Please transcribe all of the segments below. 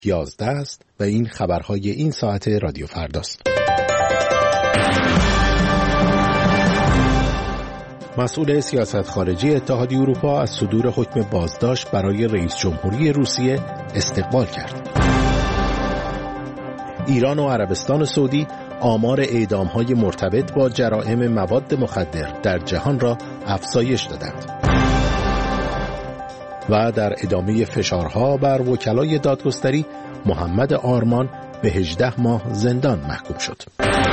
11 است و این خبرهای این ساعت رادیو فرداست. مسئول سیاست خارجی اتحادیه اروپا از صدور حکم بازداشت برای رئیس جمهوری روسیه استقبال کرد. ایران و عربستان سعودی آمار اعدام‌های مرتبط با جرائم مواد مخدر در جهان را افزایش دادند. و در ادامه فشارها بر وکلای دادگستری، محمد آرمان به 18 ماه زندان محکوم شد.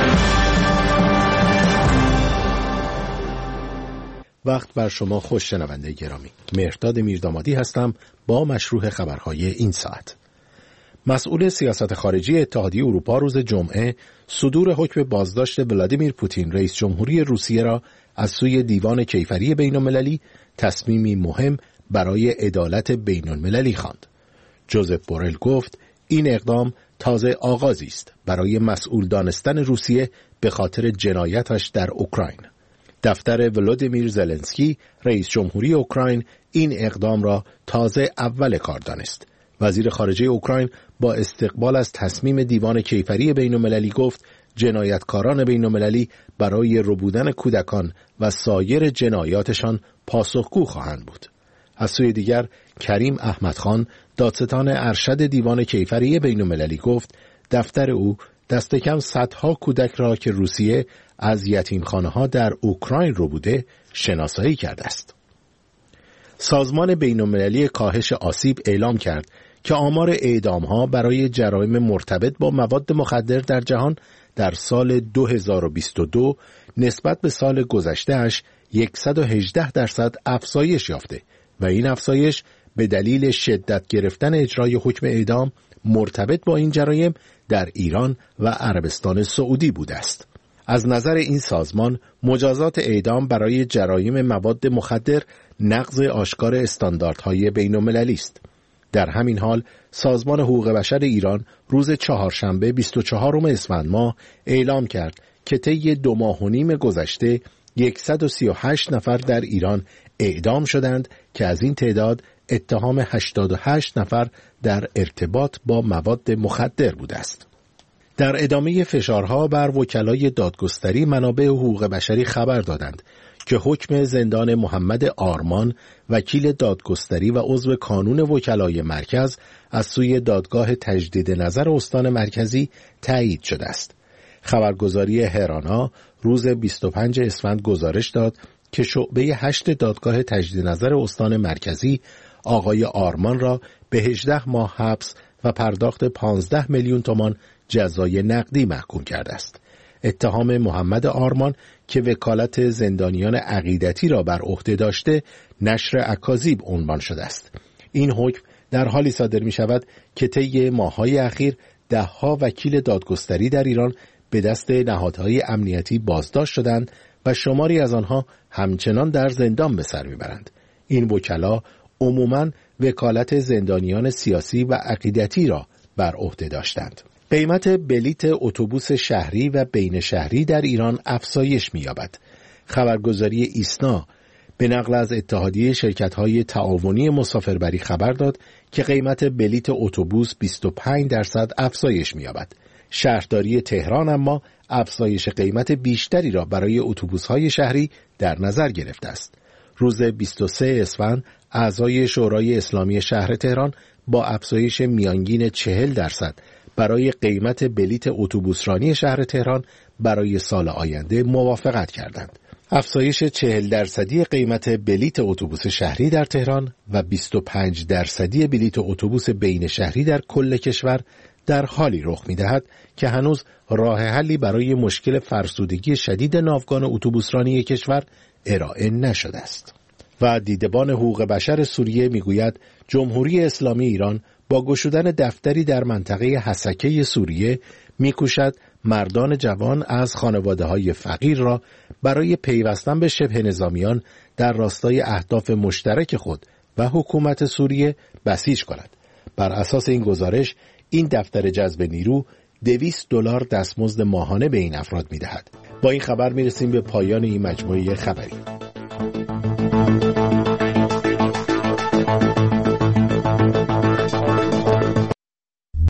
وقت بر شما خوش شنونده گرامی. مهرداد میردامادی هستم با مشروع خبرهای این ساعت. مسئول سیاست خارجی اتحادیه اروپا روز جمعه صدور حکم بازداشت ولادیمیر پوتین رئیس جمهوری روسیه را از سوی دیوان کیفری بین‌المللی تصمیمی مهم برای عدالت بین‌المللی خواند. جوزف بورل گفت این اقدام تازه آغازی است برای مسئول دانستن روسیه به خاطر جنایتش در اوکراین. دفتر ولادیمیر زلنسکی رئیس جمهوری اوکراین این اقدام را تازه اول کار دانست. وزیر خارجه اوکراین با استقبال از تصمیم دیوان کیفری بین‌المللی گفت جنایتکاران بین‌المللی برای ربودن کودکان و سایر جنایاتشان پاسخگو خواهند بود. از سوی دیگر کریم احمدخان دادستان ارشد دیوان کیفری بین‌المللی گفت دفتر او دست کم صدها کودک را که روسیه از یتیمخانه‌ها در اوکراین ربوده شناسایی کرده است. سازمان بین‌المللی کاهش آسیب اعلام کرد که آمار اعدام‌ها برای جرایم مرتبط با مواد مخدر در جهان در سال 2022 نسبت به سال گذشته‌اش 118% افزایش یافته و این افزایش به دلیل شدت گرفتن اجرای حکم اعدام مرتبط با این جرایم در ایران و عربستان سعودی بوده است. از نظر این سازمان مجازات اعدام برای جرایم مواد مخدر نقض آشکار استانداردهای بین‌المللی است. در همین حال سازمان حقوق بشر ایران روز چهارشنبه 24 اسفند ماه اعلام کرد که طی 2 ماه و نیم گذشته 138 نفر در ایران اعدام شدند که از این تعداد اتهام 88 نفر در ارتباط با مواد مخدر بوده است. در ادامه فشارها بر وکلای دادگستری منابع حقوق بشری خبر دادند که حکم زندان محمد آرمان وکیل دادگستری و عضو کانون وکلای مرکز از سوی دادگاه تجدید نظر استان مرکزی تایید شده است. خبرگزاری هرانا روز 25 اسفند گزارش داد که شعبه 8 دادگاه تجدید نظر استان مرکزی آقای آرمان را به 18 ماه حبس و پرداخت 15 میلیون تومان جزای نقدی محکوم کرده است. اتهام محمد آرمان که وکالت زندانیان عقیدتی را بر عهده داشته نشر اکاذیب عنوان شده است. این حکم در حالی صادر می شود که طی ماه‌های اخیر ده‌ها وکیل دادگستری در ایران به دست نهادهای امنیتی بازداشت شدند و شماری از آنها همچنان در زندان به سر میبرند. این وکلا عموماً وکالت زندانیان سیاسی و عقیدتی را بر عهده داشتند. قیمت بلیت اتوبوس شهری و بین شهری در ایران افزایش می‌یابد. خبرگزاری ایسنا به نقل از اتحادیه شرکت‌های تعاونی مسافربری خبر داد که قیمت بلیت اتوبوس 25% افزایش می‌یابد. شهرداری تهران اما افزایش قیمت بیشتری را برای اتوبوس‌های شهری در نظر گرفته است. روز 23 اسفند اعضای شورای اسلامی شهر تهران با افزایش میانگین 40% برای قیمت بلیت اتوبوسرانی شهر تهران برای سال آینده موافقت کردند. افزایش 40% قیمت بلیت اتوبوس شهری در تهران و 25% بلیت اتوبوس بین شهری در کل کشور در حالی رخ می‌دهد که هنوز راه حلی برای مشکل فرسودگی شدید ناوگان اتوبوسرانی کشور ارائه نشده است. و دیدبان حقوق بشر سوریه میگوید جمهوری اسلامی ایران با گشودن دفتری در منطقه حسکه سوریه میکوشد مردان جوان از خانواده‌های فقیر را برای پیوستن به شبه نظامیان در راستای اهداف مشترک خود و حکومت سوریه بسیج کند. بر اساس این گزارش این دفتر جذب نیرو $200 دستمزد ماهانه به این افراد میدهد. با این خبر میرسیم به پایان این مجموعه خبری.